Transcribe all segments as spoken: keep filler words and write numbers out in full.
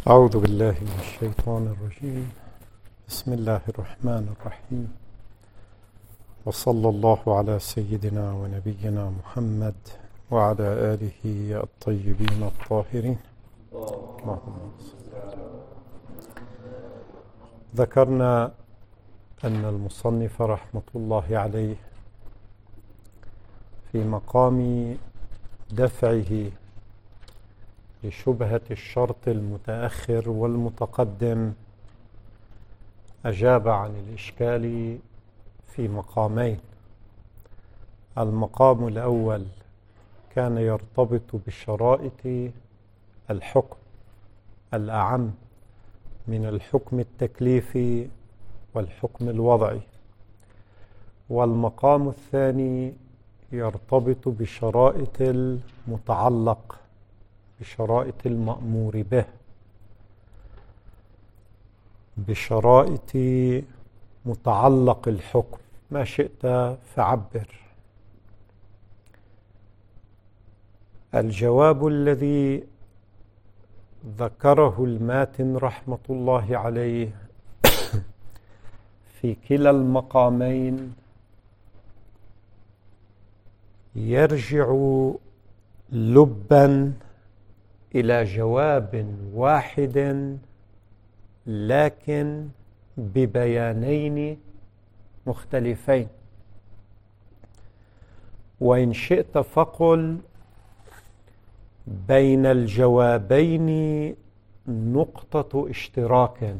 أعوذ بالله من الشيطان الرجيم. بسم الله الرحمن الرحيم، وصلى الله على سيدنا ونبينا محمد وعلى آله الطيبين الطاهرين. اللهم ذكرنا أن المصنف رحمة الله عليه في مقام دفعه لشبهة الشرط المتأخر والمتقدم أجاب عن الإشكال في مقامين. المقام الأول كان يرتبط بشرائط الحكم الأعم من الحكم التكليفي والحكم الوضعي، والمقام الثاني يرتبط بشرائط المتعلق بشرائط المأمور به، بشرائط متعلق الحكم. ما شئت فعبر. الجواب الذي ذكره الماتن رحمة الله عليه في كلا المقامين يرجع لبا إلى جواب واحد لكن ببيانين مختلفين. وإن شئت فقل بين الجوابين نقطة اشتراك،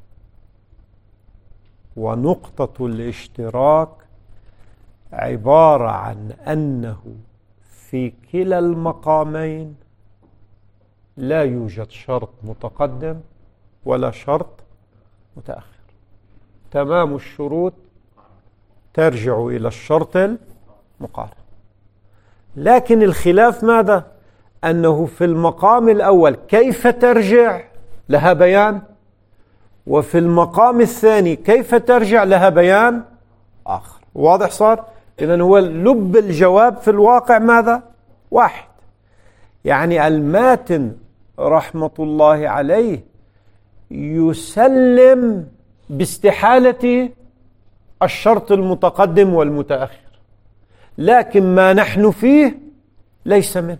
ونقطة الاشتراك عبارة عن أنه في كلا المقامين لا يوجد شرط متقدم ولا شرط متأخر. تمام الشروط ترجع إلى الشرط المقارن، لكن الخلاف ماذا؟ أنه في المقام الأول كيف ترجع لها بيان، وفي المقام الثاني كيف ترجع لها بيان آخر. واضح صار؟ إذن هو لب الجواب في الواقع ماذا؟ واحد. يعني الماتن رحمة الله عليه يسلم باستحالة الشرط المتقدم والمتأخر، لكن ما نحن فيه ليس منه.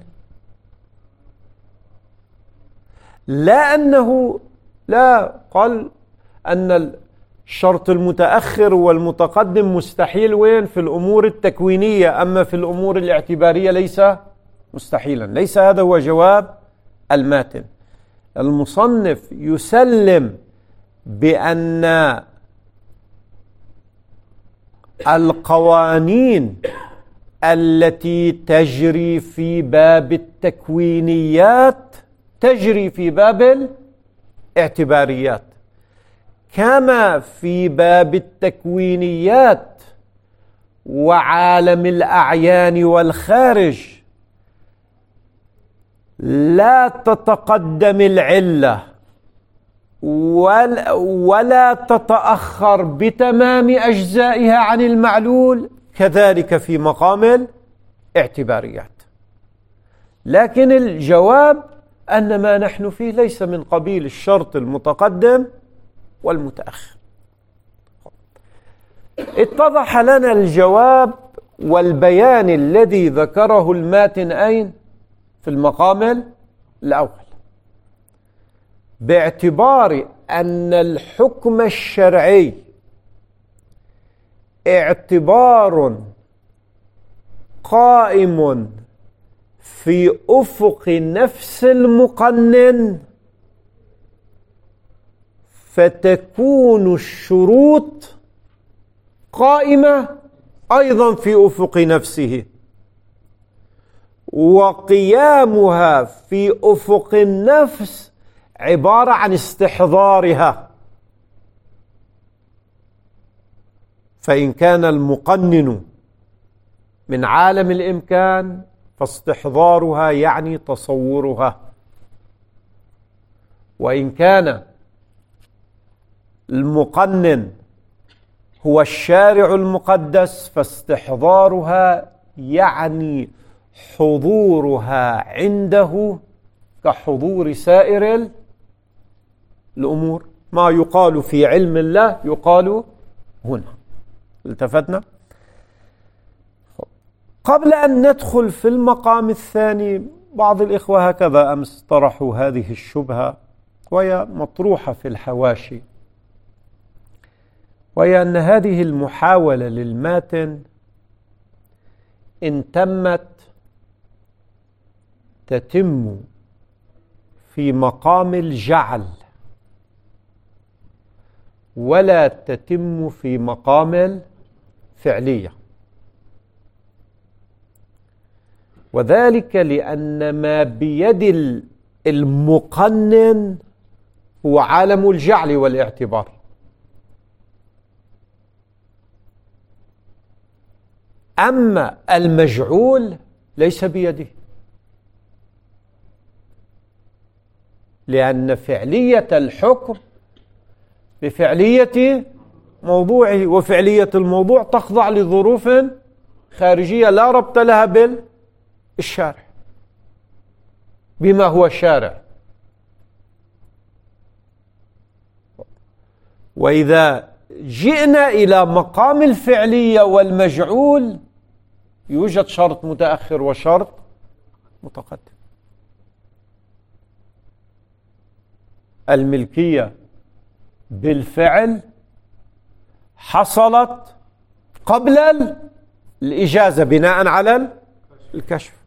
لا أنه لا قال أن الشرط المتأخر والمتقدم مستحيل وين؟ في الأمور التكوينية، أما في الأمور الاعتبارية ليس مستحيلا. ليس هذا هو جواب الماتن. المصنف يسلم بأن القوانين التي تجري في باب التكوينيات تجري في باب الاعتباريات، كما في باب التكوينيات وعالم الأعيان والخارج لا تتقدم العلة ولا تتأخر بتمام أجزائها عن المعلول، كذلك في مقام الاعتباريات. لكن الجواب أن ما نحن فيه ليس من قبيل الشرط المتقدم والمتأخر. اتضح لنا الجواب والبيان الذي ذكره الماتن أين؟ في المقام الأول، باعتبار أن الحكم الشرعي اعتبار قائم في أفق نفس المقنن، فتكون الشروط قائمة أيضا في أفق نفسه، وقيامها في أفق النفس عبارة عن استحضارها. فإن كان المقنن من عالم الإمكان فاستحضارها يعني تصورها، وإن كان المقنن هو الشارع المقدس فاستحضارها يعني حضورها عنده كحضور سائر الأمور. ما يقال في علم الله يقال هنا. التفتنا؟ قبل أن ندخل في المقام الثاني، بعض الإخوة هكذا أمس طرحوا هذه الشبهة وهي مطروحة في الحواشي، وهي أن هذه المحاولة للماتن إن تمت تتم في مقام الجعل ولا تتم في مقام الفعلية، وذلك لأن ما بيد المقنن هو عالم الجعل والاعتبار، أما المجعول ليس بيده، لأن فعلية الحكم بفعلية موضوعه، وفعلية الموضوع تخضع لظروف خارجية لا ربط لها بالشارع، بما هو شارع. وإذا جئنا إلى مقام الفعلية والمجعول يوجد شرط متأخر وشرط متقدم. الملكية بالفعل حصلت قبل الإجازة بناء على الكشف،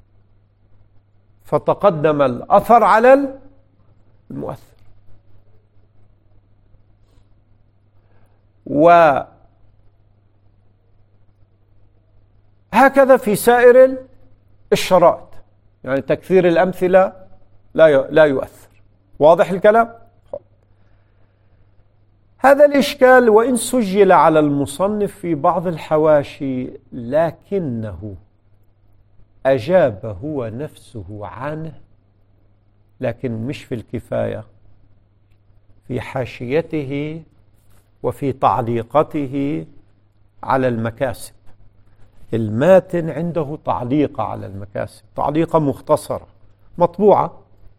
فتقدم الأثر على المؤثر. وهكذا في سائر الشرائط، يعني تكثير الأمثلة لا لا يؤثر. واضح الكلام؟ هذا الإشكال وإن سجل على المصنف في بعض الحواشي لكنه أجاب هو نفسه عنه، لكن مش في الكفاية، في حاشيته وفي تعليقته على المكاسب. الماتن عنده تعليقة على المكاسب، تعليقة مختصرة مطبوعة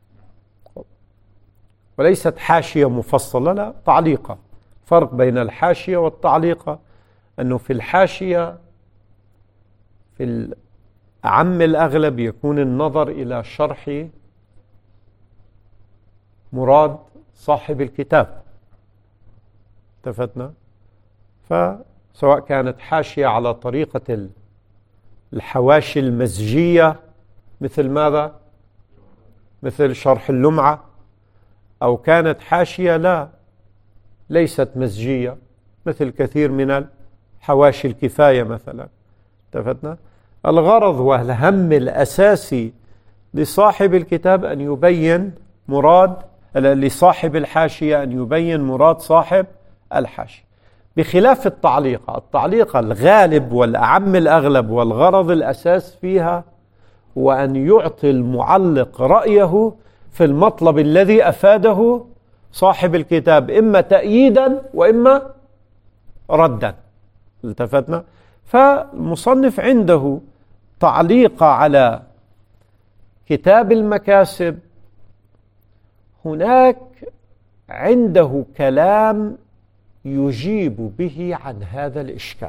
وليست حاشية مفصلة، لا، تعليقة. فرق بين الحاشية والتعليقة أنه في الحاشية في أعم الأغلب يكون النظر إلى شرح مراد صاحب الكتاب. اتفقنا؟ فسواء كانت حاشية على طريقة الحواشي المزجية مثل ماذا؟ مثل شرح اللمعة، أو كانت حاشية لا ليست مزجية مثل كثير من الحواشي الكفاية مثلا. اتفقنا؟ الغرض والهم الأساسي لصاحب الكتاب أن يبين مراد لصاحب الحاشية، أن يبين مراد صاحب الحاشية، بخلاف التعليقة. التعليقة الغالب والأعم الأغلب والغرض الأساس فيها هو أن يعطي المعلق رأيه في المطلب الذي أفاده صاحب الكتاب، إما تأييدا وإما ردا. التفتنا؟ فالمصنف عنده تعليق على كتاب المكاسب، هناك عنده كلام يجيب به عن هذا الإشكال.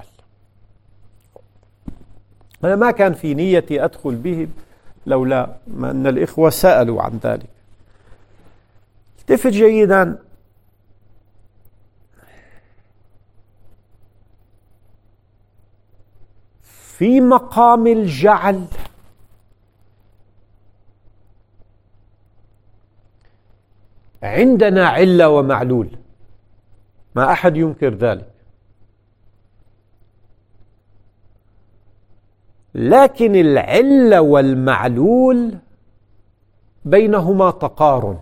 أنا ما كان في نيتي أدخل به لولا ما أن الإخوة سألوا عن ذلك. التفت جيدا، في مقام الجعل عندنا علة ومعلول، ما أحد ينكر ذلك، لكن العلة والمعلول بينهما تقارن،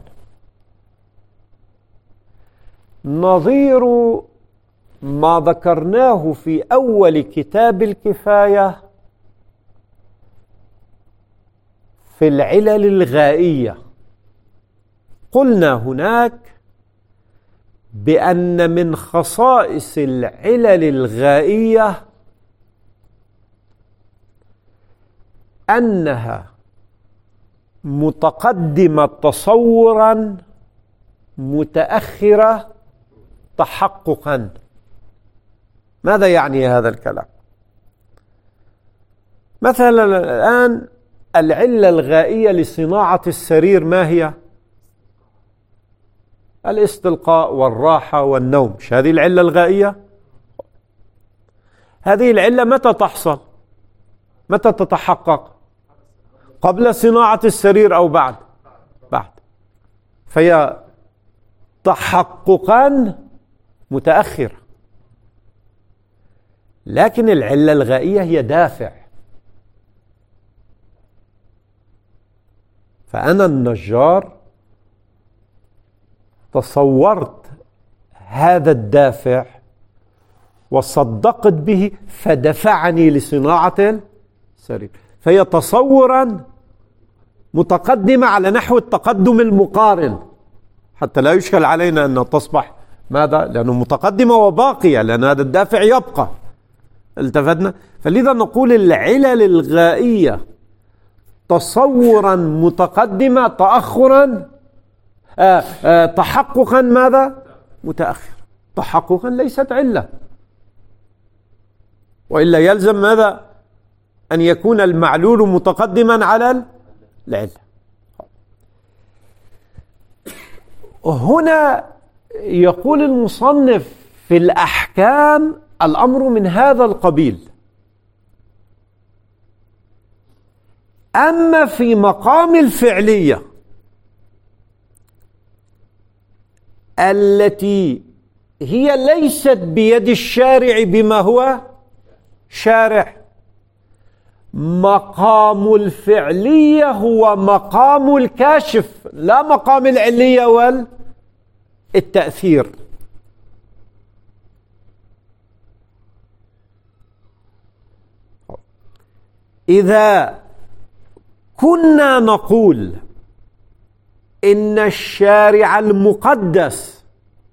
نظير ما ذكرناه في أول كتاب الكفاية في العلل الغائية. قلنا هناك بأن من خصائص العلل الغائية أنها متقدمة تصورا متأخرة تحققا. ماذا يعني هذا الكلام؟ مثلا الآن العلة الغائية لصناعة السرير ما هي؟ الاستلقاء والراحة والنوم، مش هذه العلة الغائية؟ هذه العلة متى تحصل؟ متى تتحقق؟ قبل صناعة السرير أو بعد؟ بعد. فهي تحققا متأخرة. لكن العلة الغائية هي دافع. فأنا النجار تصورت هذا الدافع وصدقت به فدفعني لصناعة السرير، فهي تصورا متقدمة على نحو التقدم المقارن، حتى لا يشكل علينا أن تصبح ماذا؟ لأنه متقدمة وباقية، لأن هذا الدافع يبقى. التفتنا؟ فلذا نقول العلل الغائية تصورا متقدمة، تأخرا آه آه تحققا ماذا؟ متأخر. تحققا ليست علة، وإلا يلزم ماذا؟ أن يكون المعلول متقدما على العلة. هنا يقول المصنف في الأحكام الأمر من هذا القبيل. أما في مقام الفعلية التي هي ليست بيد الشارع بما هو شارع، مقام الفعلية هو مقام الكاشف، لا مقام العلية والتأثير. إذا كنا نقول إن الشارع المقدس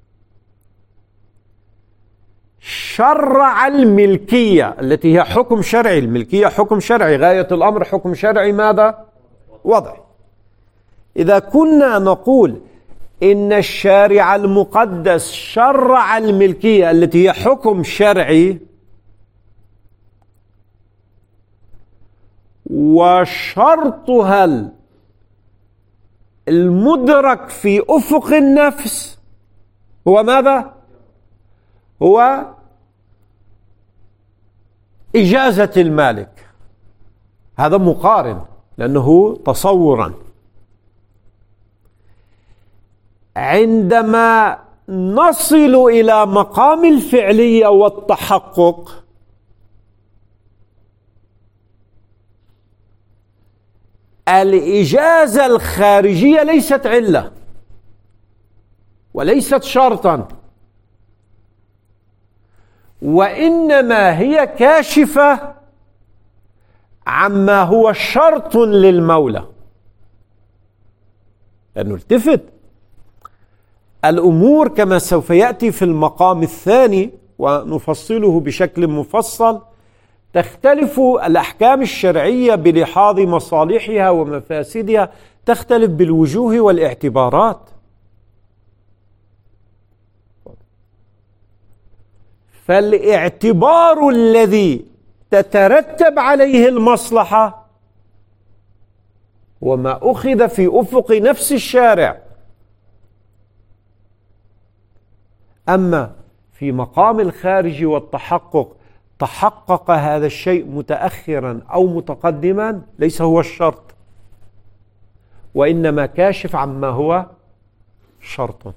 شرع الملكية التي هي حكم شرعي، الملكية حكم شرعي، غاية الأمر حكم شرعي ماذا؟ وضعي. إذا كنا نقول إن الشارع المقدس شرع الملكية التي هي حكم شرعي، وشرطها المدرك في أفق النفس هو ماذا؟ هو إجازة المالك. هذا مقارن لأنه تصورا. عندما نصل إلى مقام الفعلية والتحقق الإجازة الخارجية ليست علة وليست شرطا، وإنما هي كاشفة عما هو شرط للمولى. لأنه التفت الأمور كما سوف يأتي في المقام الثاني ونفصله بشكل مفصل، تختلف الأحكام الشرعية بلحاظ مصالحها ومفاسدها، تختلف بالوجوه والاعتبارات. فالاعتبار الذي تترتب عليه المصلحة وما أخذ في أفق نفس الشارع. أما في مقام الخارج والتحقق تحقق هذا الشيء متأخرا أو متقدما، ليس هو الشرط، وإنما كاشف عما هو شرط.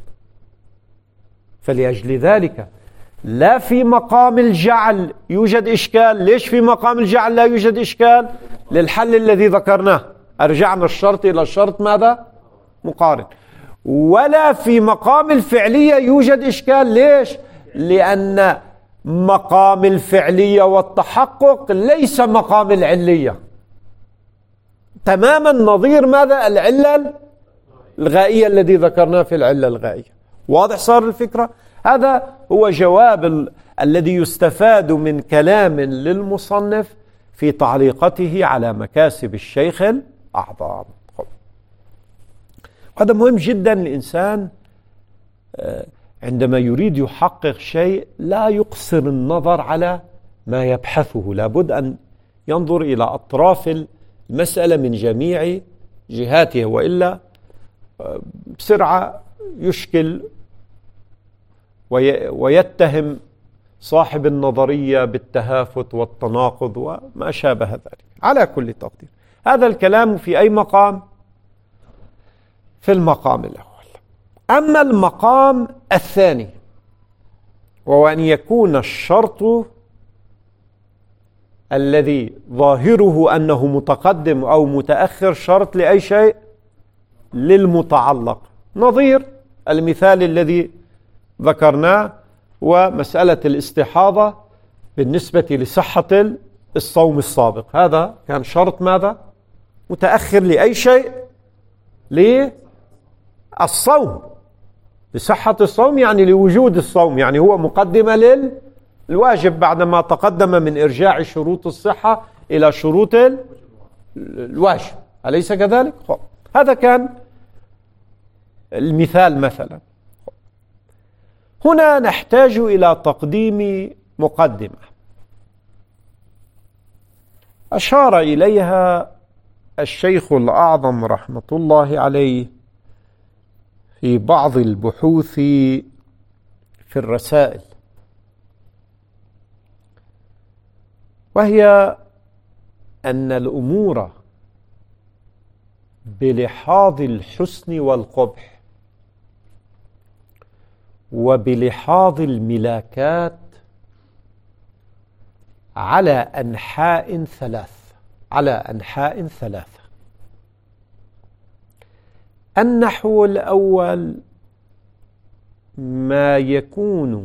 فلأجل ذلك لا في مقام الجعل يوجد إشكال. ليش في مقام الجعل لا يوجد إشكال؟ للحل الذي ذكرناه، أرجعنا الشرط إلى الشرط ماذا؟ مقارن. ولا في مقام الفعلية يوجد إشكال. ليش؟ لأن مقام الفعلية والتحقق ليس مقام العلية، تماما نظير ماذا؟ العلة الغائية الذي ذكرناه في العلة الغائية. واضح صار الفكرة؟ هذا هو جواب ال... الذي يستفاد من كلام للمصنف في تعليقته على مكاسب الشيخ الأعظم. هذا مهم جدا الإنسان عندما يريد يحقق شيء لا يقصر النظر على ما يبحثه، لابد أن ينظر إلى أطراف المسألة من جميع جهاتها، وإلا بسرعة يشكل ويتهم صاحب النظرية بالتهافت والتناقض وما شابه ذلك. على كل تقدير هذا الكلام في أي مقام؟ في المقام الأول. أما المقام الثاني وهو أن يكون الشرط الذي ظاهره أنه متقدم أو متأخر شرط لأي شيء؟ للمتعلق، نظير المثال الذي ذكرناه ومسألة الاستحاضة بالنسبة لصحة الصوم السابق، هذا كان شرط ماذا؟ متأخر لأي شيء؟ للصوم، لصحة الصوم، يعني لوجود الصوم، يعني هو مقدمة للواجب بعدما تقدم من إرجاع شروط الصحة إلى شروط الواجب، أليس كذلك؟ هذا كان المثال مثلا. هنا نحتاج إلى تقديم مقدمة أشار إليها الشيخ الأعظم رحمة الله عليه في بعض البحوث في الرسائل، وهي أن الأمور بلحاظ الحسن والقبح وبلحاظ الملاكات على أنحاء ثلاث على أنحاء ثلاثة. النحو الأول ما يكون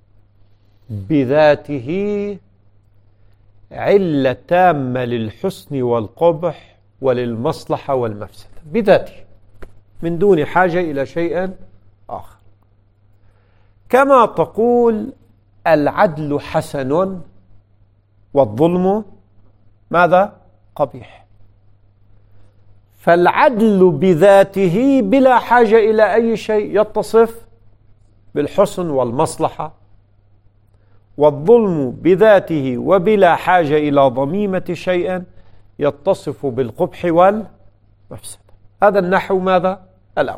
بذاته علة تامة للحسن والقبح وللمصلحة والمفسدة بذاته من دون حاجة إلى شيء آخر، كما تقول العدل حسن والظلم ماذا؟ قبيح. فالعدل بذاته بلا حاجة إلى أي شيء يتصف بالحسن والمصلحة، والظلم بذاته وبلا حاجة إلى ضميمة شيء يتصف بالقبح والمفسدة. هذا النحو ماذا؟ الأول.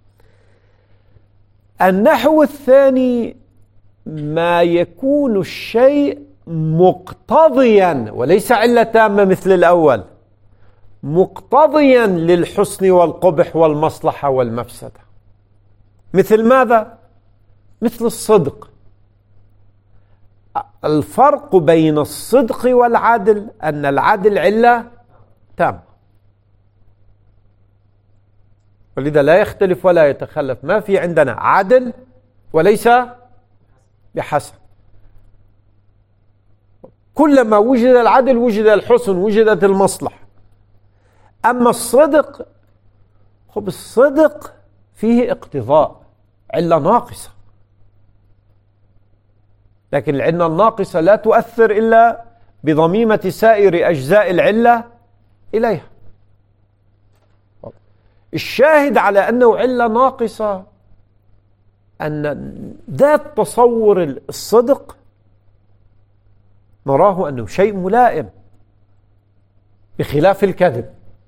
النحو الثاني ما يكون الشيء مقتضيا وليس علة تامة مثل الأول، مقتضيا للحسن والقبح والمصلحة والمفسدة. مثل ماذا؟ مثل الصدق. الفرق بين الصدق والعدل أن العدل علة تامة، ولذا لا يختلف ولا يتخلف. ما في عندنا عدل وليس بحسن، كلما وجد العدل وجد الحسن وجدت المصلحة. أما الصدق، خب الصدق فيه اقتضاء، علة ناقصة، لكن العلة الناقصة لا تؤثر إلا بضميمة سائر أجزاء العلة إليها. الشاهد على أنه علة ناقصة أن ذات تصور الصدق نراه أنه شيء ملائم بخلاف الكذب.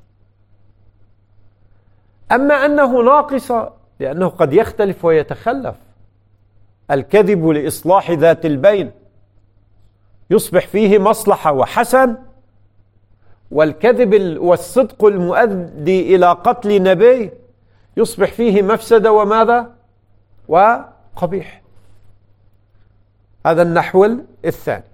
أما أنه ناقصة لأنه قد يختلف ويتخلف. الكذب لإصلاح ذات البين يصبح فيه مصلحة وحسن، والكذب والصدق المؤدي إلى قتل نبي يصبح فيه مفسدة وماذا؟ وقبيح. هذا النحو الثاني.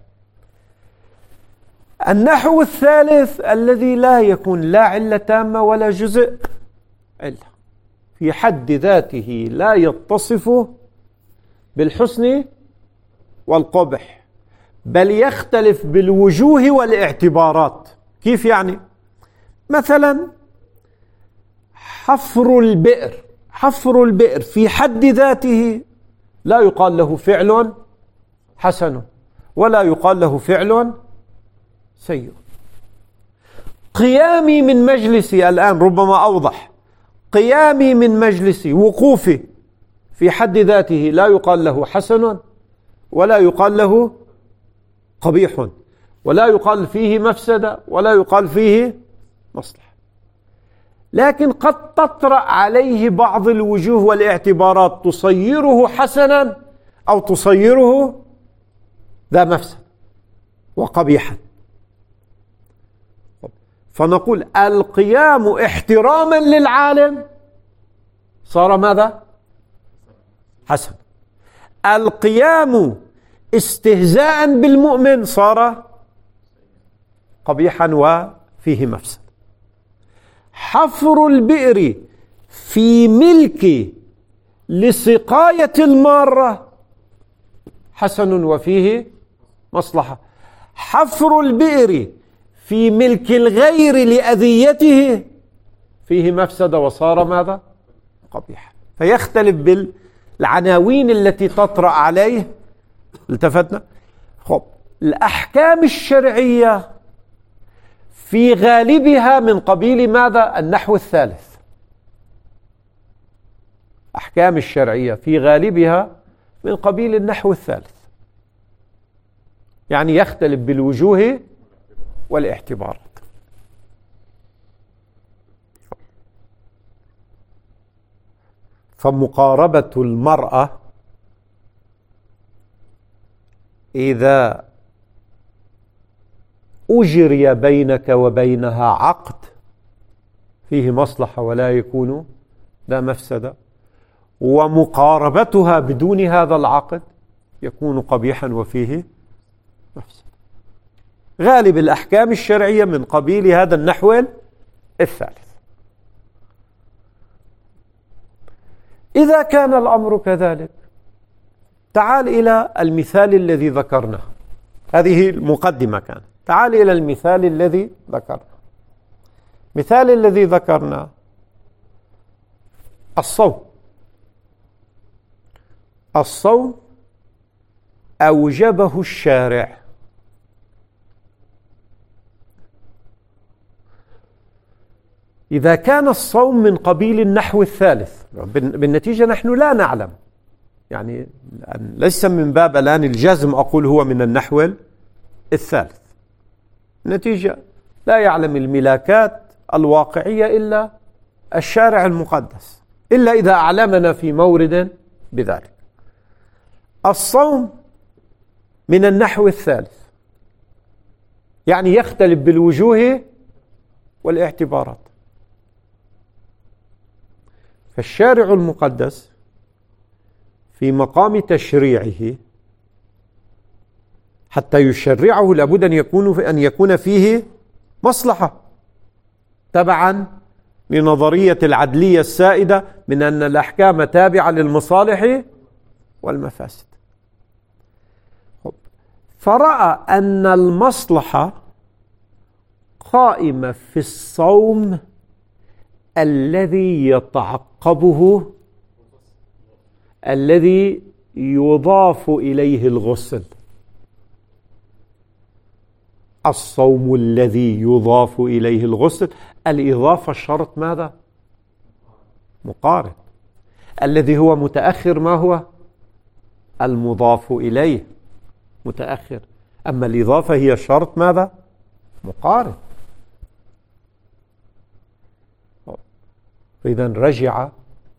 النحو الثالث الذي لا يكون لا علة تامة ولا جزء علة، في حد ذاته لا يتصف بالحسن والقبح، بل يختلف بالوجوه والاعتبارات. كيف يعني؟ مثلا حفر البئر، حفر البئر في حد ذاته لا يقال له فعل حسن ولا يقال له فعل سيء. قيامي من مجلسي الآن ربما أوضح، قيامي من مجلسي، وقوفي في حد ذاته لا يقال له حسن ولا يقال له قبيح، ولا يقال فيه مفسدة ولا يقال فيه مصلحة، لكن قد تطرأ عليه بعض الوجوه والاعتبارات تصيره حسنا أو تصيره ذا مفسدة وقبيحا. فنقول القيام احتراما للعالم صار ماذا؟ حسن. القيام استهزاء بالمؤمن صار قبيحا وفيه مفسد. حفر البئر في ملك لسقاية المارة حسن وفيه مصلحة. حفر البئر في ملك الغير لأذيته فيه مفسدة وصار ماذا؟ قبيح. فيختلف بالعناوين التي تطرأ عليه. التفتنا؟ خب الأحكام الشرعية في غالبها من قبيل ماذا؟ النحو الثالث. أحكام الشرعية في غالبها من قبيل النحو الثالث، يعني يختلف بالوجوه والاعتبارات. فمقاربة المرأة إذا أجري بينك وبينها عقد فيه مصلحة ولا يكون لا مفسدة، ومقاربتها بدون هذا العقد يكون قبيحا وفيه مفسدة. غالب الأحكام الشرعية من قبيل هذا النحو الثالث. إذا كان الأمر كذلك تعال إلى المثال الذي ذكرناه. هذه المقدمة كانت. تعال إلى المثال الذي ذكرناه. مثال الذي ذكرناه الصوم. الصوم أوجبه الشارع، إذا كان الصوم من قبيل النحو الثالث. بالنتيجة نحن لا نعلم، يعني ليس من باب الآن الجزم أقول هو من النحو الثالث. نتيجة لا يعلم الملاكات الواقعية إلا الشارع المقدس، إلا إذا أعلمنا في مورد بذلك. الصوم من النحو الثالث، يعني يختلف بالوجوه والاعتبارات. فالشارع المقدس في مقام تشريعه حتى يشرعه لابد أن يكون أن يكون فيه مصلحة، تبعا لنظرية العدلية السائدة من أن الأحكام تابعة للمصالح والمفاسد. فرأى أن المصلحة قائمة في الصوم الذي يتعقبه الذي يضاف إليه الغسل. الصوم الذي يضاف إليه الغسل، الإضافة شرط ماذا؟ مقارن. الذي هو متأخر ما هو؟ المضاف إليه متأخر. أما الإضافة هي شرط ماذا؟ مقارن. فإذا رجع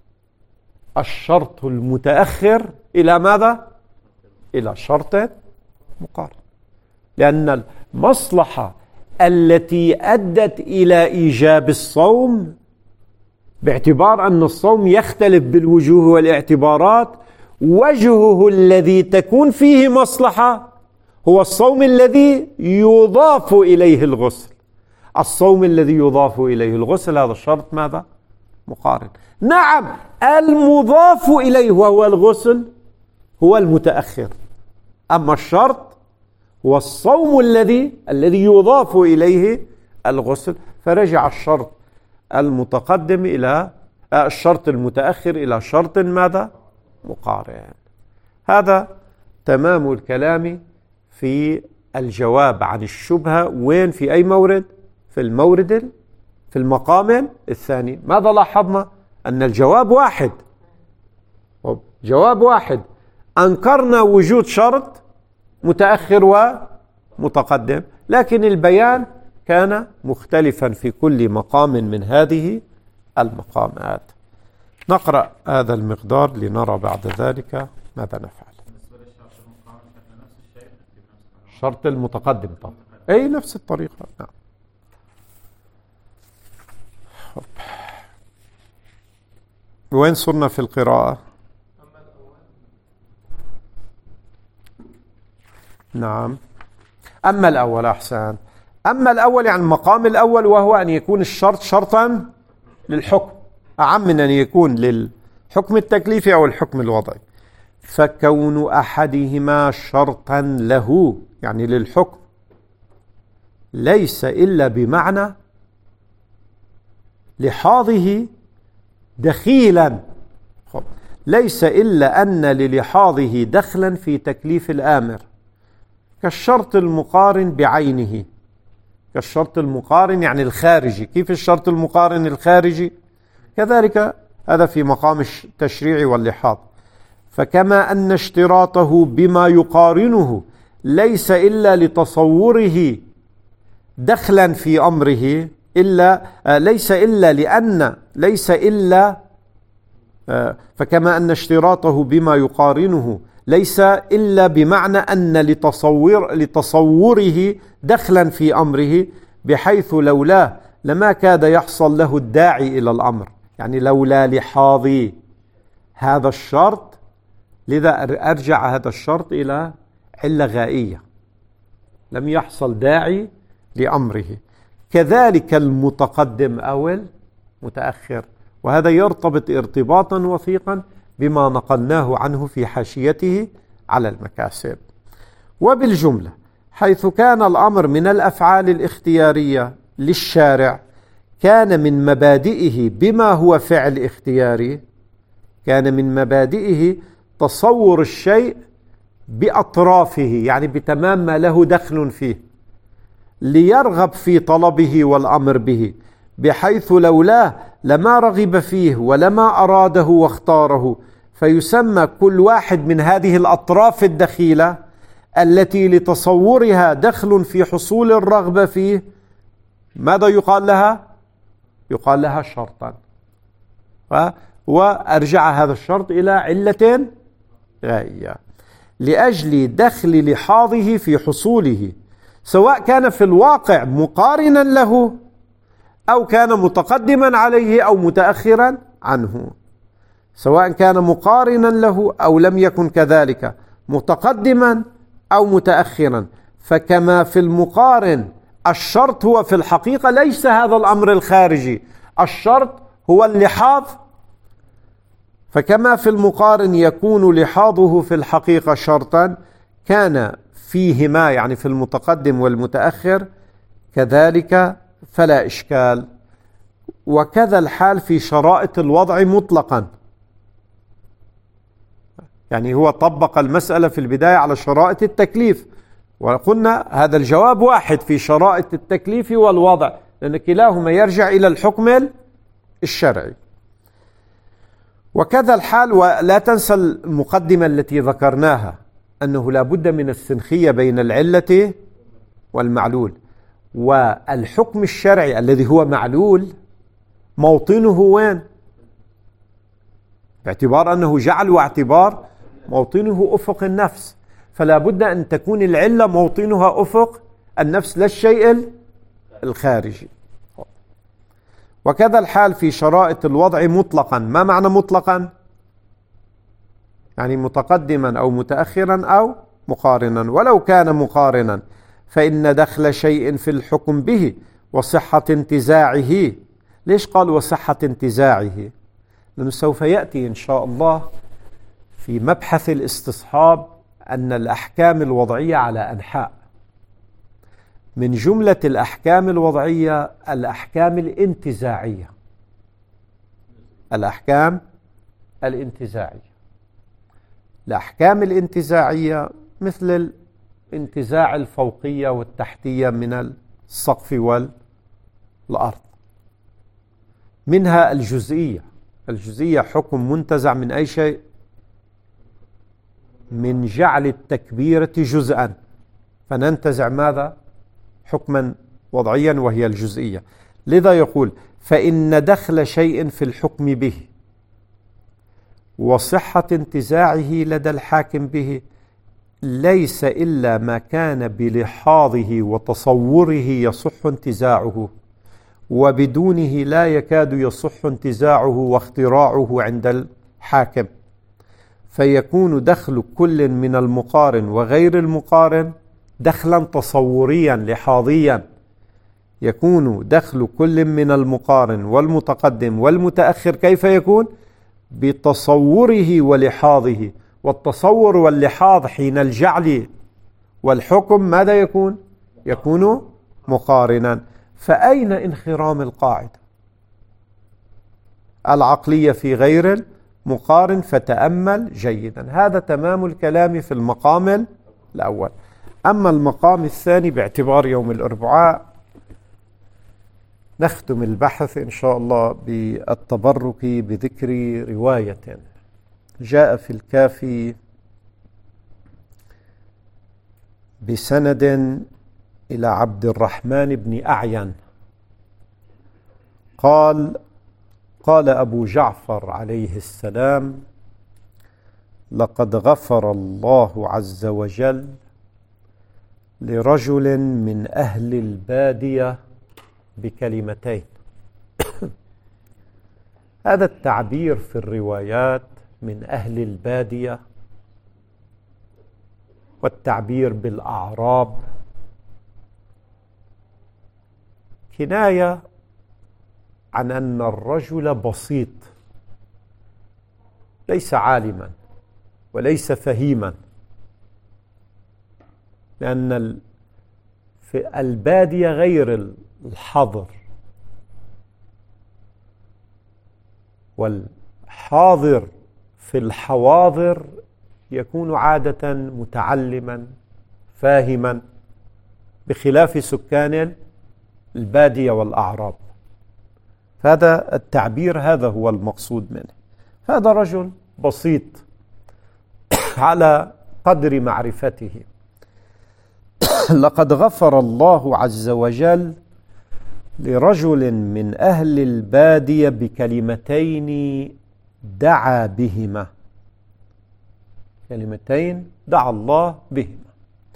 الشرط المتأخر إلى ماذا؟ إلى شرط مقارن، لأن المصلحة التي أدت إلى إيجاب الصوم باعتبار أن الصوم يختلف بالوجوه والاعتبارات، وجهه الذي تكون فيه مصلحة هو الصوم الذي يضاف إليه الغسل. الصوم الذي يضاف إليه الغسل هذا الشرط ماذا؟ مقارن. نعم المضاف إليه وهو الغسل هو المتأخر، أما الشرط هو الصوم الذي الذي يضاف إليه الغسل. فرجع الشرط المتقدم إلى الشرط المتأخر إلى شرط ماذا؟ مقارن. هذا تمام الكلام في الجواب عن الشبهة. وين؟ في أي مورد؟ في المورد في المقام الثاني. ماذا لاحظنا؟ أن الجواب واحد، جواب واحد، أنكرنا وجود شرط متأخر ومتقدم، لكن البيان كان مختلفا في كل مقام من هذه المقامات. نقرأ هذا المقدار لنرى بعد ذلك ماذا نفعل. شرط المتقدم طبعا أي نفس الطريقة. نعم. وين صرنا في القراءة؟ نعم. أما الأول. أحسن. أما الأول يعني المقام الأول، وهو أن يكون الشرط شرطا للحكم أعم من أن يكون للحكم التكليفي أو الحكم الوضعي. فكون أحدهما شرطا له يعني للحكم ليس إلا بمعنى لحاظه دخيلا، ليس إلا أن للحاظه دخلا في تكليف الآمر، كالشرط المقارن بعينه. كالشرط المقارن يعني الخارجي. كيف الشرط المقارن الخارجي؟ كذلك هذا في مقام التشريع واللحاظ. فكما أن اشتراطه بما يقارنه ليس إلا لتصوره دخلا في أمره، إلا ليس إلا لأن ليس إلا فكما أن اشتراطه بما يقارنه ليس إلا بمعنى أن لتصور لتصوره دخلا في أمره، بحيث لولاه لما كاد يحصل له الداعي إلى الأمر، يعني لولا لحاظ هذا الشرط لذا أرجع هذا الشرط إلى علة غائية، لم يحصل داعي لأمره. كذلك المتقدم أو المتأخر، وهذا يرتبط ارتباطا وثيقا بما نقلناه عنه في حاشيته على المكاسب. وبالجملة حيث كان الأمر من الأفعال الاختيارية للشارع كان من مبادئه بما هو فعل اختياري، كان من مبادئه تصور الشيء بأطرافه يعني بتمام ما له دخل فيه، ليرغب في طلبه والأمر به، بحيث لولاه لما رغب فيه ولما أراده واختاره. فيسمى كل واحد من هذه الأطراف الدخيلة التي لتصورها دخل في حصول الرغبة فيه، ماذا يقال لها؟ يقال لها شرطا. وأرجع هذا الشرط إلى علة غائية لأجل دخل لحاظه في حصوله، سواء كان في الواقع مقارنا له أو كان متقدما عليه أو متأخرا عنه، سواء كان مقارنا له أو لم يكن كذلك، متقدما أو متأخرا. فكما في المقارن الشرط هو في الحقيقة ليس هذا الأمر الخارجي، الشرط هو اللحاظ، فكما في المقارن يكون لحاظه في الحقيقة شرطا كان فيهما يعني في المتقدم والمتأخر كذلك فلا إشكال. وكذا الحال في شرائط الوضع مطلقا، يعني هو طبق المسألة في البداية على شرائط التكليف، وقلنا هذا الجواب واحد في شرائط التكليف والوضع، لأن كلاهما يرجع إلى الحكم الشرعي. وكذا الحال، ولا تنسى المقدمة التي ذكرناها أنه لا بد من السنخية بين العلة والمعلول، والحكم الشرعي الذي هو معلول موطنه وين؟ باعتبار أنه جعل واعتبار موطنه أفق النفس، فلا بد أن تكون العلة موطنها أفق النفس لا الشيء الخارجي. وكذا الحال في شرائط الوضع مطلقا. ما معنى مطلقا؟ يعني متقدما أو متأخرا أو مقارنا. ولو كان مقارنا فإن دخل شيء في الحكم به وصحة انتزاعه. ليش قال وصحة انتزاعه؟ لأنه سوف يأتي إن شاء الله في مبحث الاستصحاب أن الأحكام الوضعية على أنحاء، من جملة الأحكام الوضعية الأحكام الانتزاعية. الأحكام الانتزاعية الأحكام الانتزاعية مثل الانتزاع الفوقية والتحتية من السقف والأرض. منها الجزئية. الجزئية حكم منتزع من أي شيء؟ من جعل التكبيرة جزءا، فننتزع ماذا؟ حكما وضعيا وهي الجزئية. لذا يقول: فإن دخل شيء في الحكم به وصحة انتزاعه لدى الحاكم به ليس إلا ما كان بلحاظه وتصوره يصح انتزاعه، وبدونه لا يكاد يصح انتزاعه واختراعه عند الحاكم، فيكون دخل كل من المقارن وغير المقارن دخلا تصوريا لحاظيا. يكون دخل كل من المقارن والمتقدم والمتأخر كيف يكون؟ بتصوره ولحاظه، والتصور واللحاظ حين الجعل والحكم ماذا يكون؟ يكون مقارنا. فأين انخرام القاعدة العقلية في غير المقارن؟ فتأمل جيدا. هذا تمام الكلام في المقام الأول. أما المقام الثاني باعتبار يوم الأربعاء نختم البحث إن شاء الله بالتبرك بذكر رواية جاء في الكافي بسند إلى عبد الرحمن بن أعين قال: قال أبو جعفر عليه السلام: لقد غفر الله عز وجل لرجل من أهل البادية بكلمتين. هذا التعبير في الروايات من أهل البادية والتعبير بالأعراب كناية عن أن الرجل بسيط، ليس عالما وليس فهيما، لأن في البادية غير الحضر، والحاضر في الحواضر يكون عادة متعلما فاهما، بخلاف سكان البادية والأعراب. هذا التعبير هذا هو المقصود منه. هذا رجل بسيط على قدر معرفته. لقد غفر الله عز وجل لرجل من أهل البادية بكلمتين دعا بهما، كلمتين دعا الله بهما.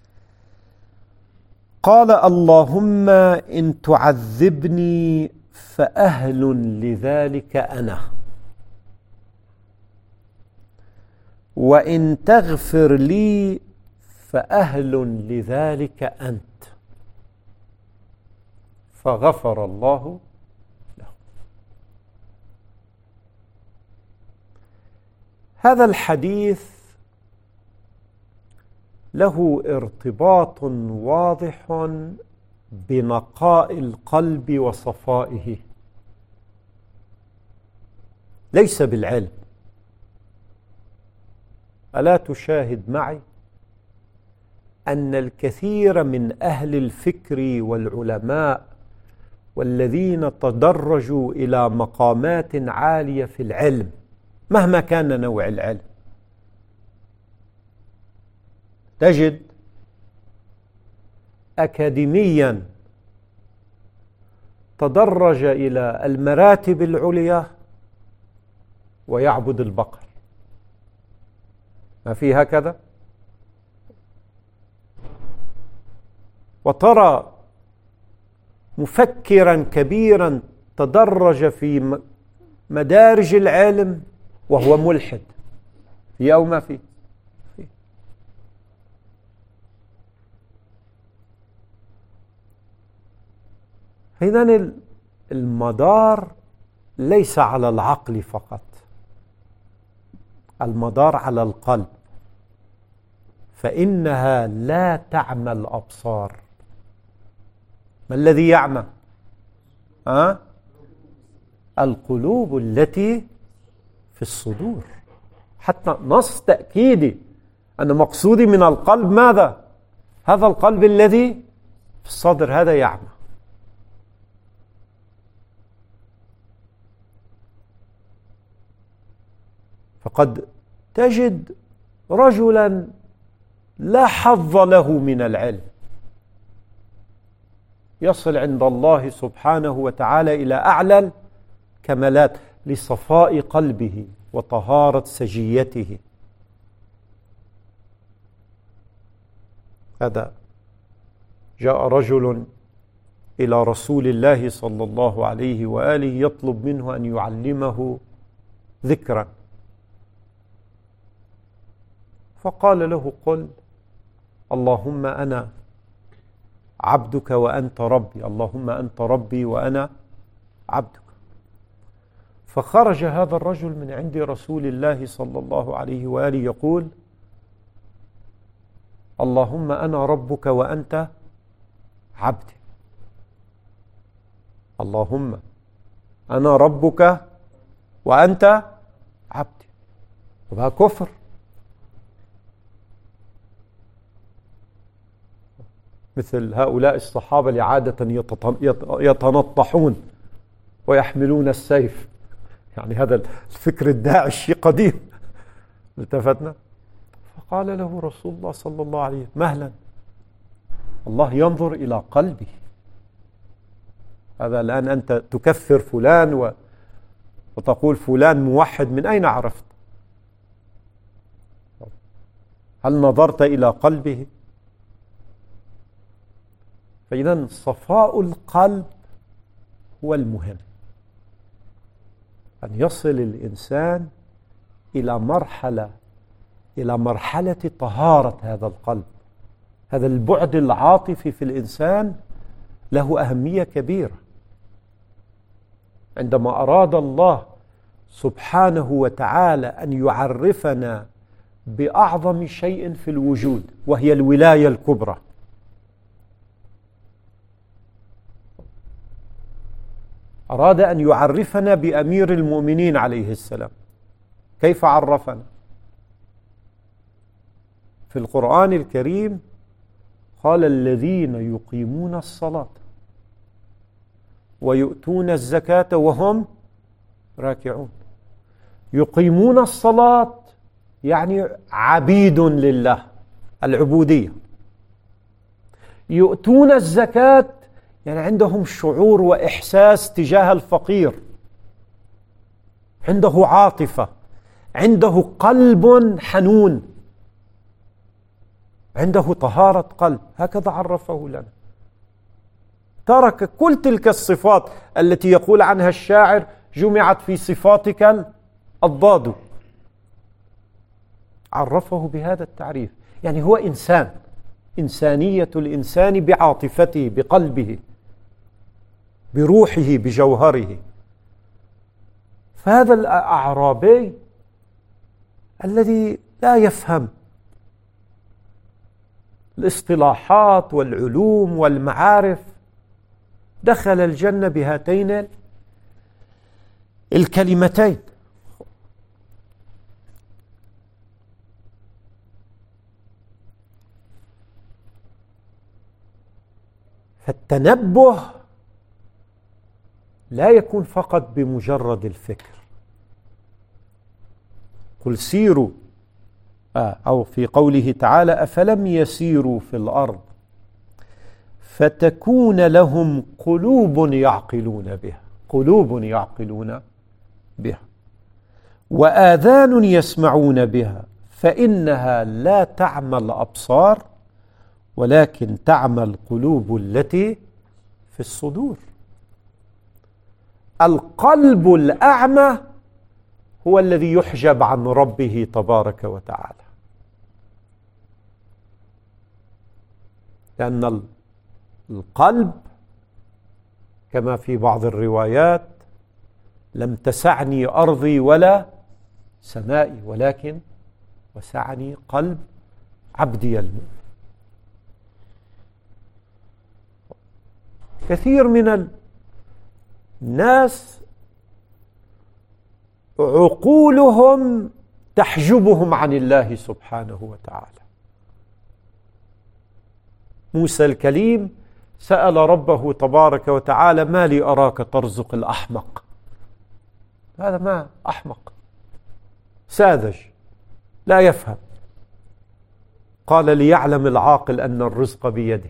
قال: اللهم إن تعذبني فأهل لذلك أنا، وإن تغفر لي فأهل لذلك أنت. فغفر الله له. هذا الحديث له ارتباط واضح بنقاء القلب وصفائه، ليس بالعلم. ألا تشاهد معي أن الكثير من أهل الفكر والعلماء والذين تدرجوا إلى مقامات عالية في العلم مهما كان نوع العلم، تجد أكاديميا تدرج إلى المراتب العليا ويعبد البقر. ما في هكذا؟ وترى مفكرا كبيرا تدرج في مدارج العلم وهو ملحد، في أو ما في؟ في. إذن المدار ليس على العقل فقط، المدار على القلب، فإنها لا تعمى الأبصار. ما الذي يعمى؟ أه؟ القلوب التي في الصدور. حتى نص تأكيدي أن مقصودي من القلب ماذا؟ هذا القلب الذي في الصدر، هذا يعمى. فقد تجد رجلا لا حظ له من العلم، يصل عند الله سبحانه وتعالى إلى أعلى الكمالات لصفاء قلبه وطهارة سجيته. هذا جاء رجل إلى رسول الله صلى الله عليه وآله يطلب منه أن يعلمه ذكرا، فقال له: قل اللهم أنا عبدك وأنت ربي، اللهم أنت ربي وأنا عبدك. فخرج هذا الرجل من عند رسول الله صلى الله عليه وآله يقول: اللهم أنا ربك وأنت عبدي، اللهم أنا ربك وأنت عبدي. وهذا كفر. مثل هؤلاء الصحابة اللي عادة يتنطحون ويحملون السيف، يعني هذا الفكر الداعشي قديم. التفتنا فقال له رسول الله صلى الله عليه وسلم: مهلا، الله ينظر إلى قلبه. هذا الآن أنت تكفر فلان وتقول فلان موحد، من أين عرفت؟ هل نظرت إلى قلبه؟ فإذا صفاء القلب هو المهم، أن يصل الإنسان إلى مرحلة إلى مرحلة طهارة هذا القلب. هذا البعد العاطفي في الإنسان له أهمية كبيرة. عندما أراد الله سبحانه وتعالى أن يعرفنا بأعظم شيء في الوجود وهي الولاية الكبرى، أراد أن يعرفنا بأمير المؤمنين عليه السلام. كيف عرفنا؟ في القرآن الكريم قال: الذين يقيمون الصلاة ويؤتون الزكاة وهم راكعون. يقيمون الصلاة يعني عبيد لله، العبودية. يؤتون الزكاة يعني عندهم شعور وإحساس تجاه الفقير، عنده عاطفة، عنده قلب حنون، عنده طهارة قلب. هكذا عرفه لنا. ترك كل تلك الصفات التي يقول عنها الشاعر: جمعت في صفاتك الضاد. عرفه بهذا التعريف، يعني هو إنسان، إنسانية الإنسان بعاطفته، بقلبه، بروحه، بجوهره. فهذا الأعرابي الذي لا يفهم الاصطلاحات والعلوم والمعارف دخل الجنة بهاتين الكلمتين. فالتنبه لا يكون فقط بمجرد الفكر. قل سيروا، أو في قوله تعالى: أفلم يسيروا في الأرض فتكون لهم قلوب يعقلون بها، قلوب يعقلون بها، وآذان يسمعون بها، فإنها لا تعمى الأبصار ولكن تعمى القلوب التي في الصدور. القلب الأعمى هو الذي يحجب عن ربه تبارك وتعالى، لأن القلب كما في بعض الروايات: لم تسعني أرضي ولا سمائي ولكن وسعني قلب عبدي المؤمن. كثير من الناس عقولهم تحجبهم عن الله سبحانه وتعالى. موسى الكليم سأل ربه تبارك وتعالى: ما لي أراك ترزق الأحمق؟ هذا ما أحمق، ساذج، لا يفهم. قال ليعلم العاقل أن الرزق بيده.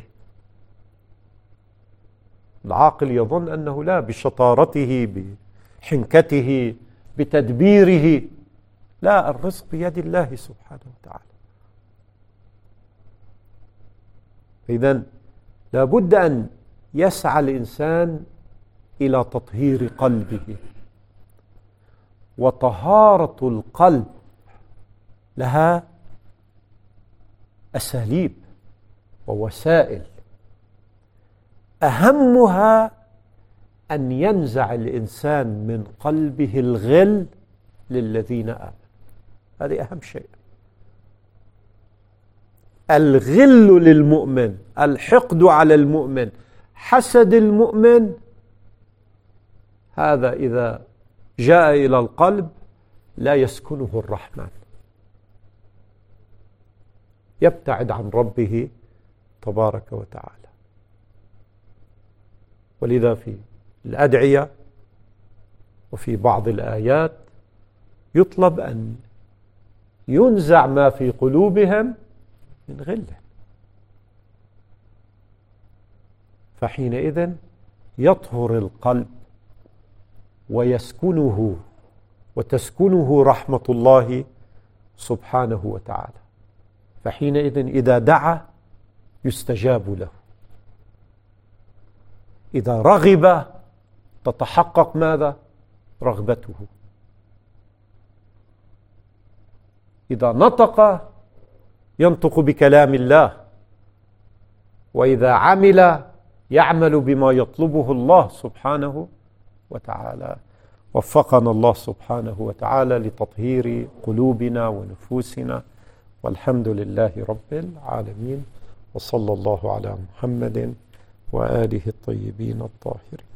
العاقل يظن أنه لا، بشطارته بحنكته بتدبيره. لا، الرزق بيد الله سبحانه وتعالى. إذن لابد أن يسعى الإنسان إلى تطهير قلبه. وطهارة القلب لها أساليب ووسائل، أهمها أن ينزع الإنسان من قلبه الغل للذين آمنوا. هذه أهم شيء. الغل للمؤمن، الحقد على المؤمن، حسد المؤمن، هذا إذا جاء إلى القلب لا يسكنه الرحمن، يبتعد عن ربه تبارك وتعالى. ولذا في الأدعية وفي بعض الآيات يطلب أن ينزع ما في قلوبهم من غله، فحينئذ يطهر القلب ويسكنه وتسكنه رحمة الله سبحانه وتعالى. فحينئذ إذا دعا يستجاب له، إذا رغب تتحقق ماذا؟ رغبته. إذا نطق ينطق بكلام الله، وإذا عمل يعمل بما يطلبه الله سبحانه وتعالى. وفقنا الله سبحانه وتعالى لتطهير قلوبنا ونفوسنا، والحمد لله رب العالمين، وصلى الله على محمد وآله الطيبين الطاهرين.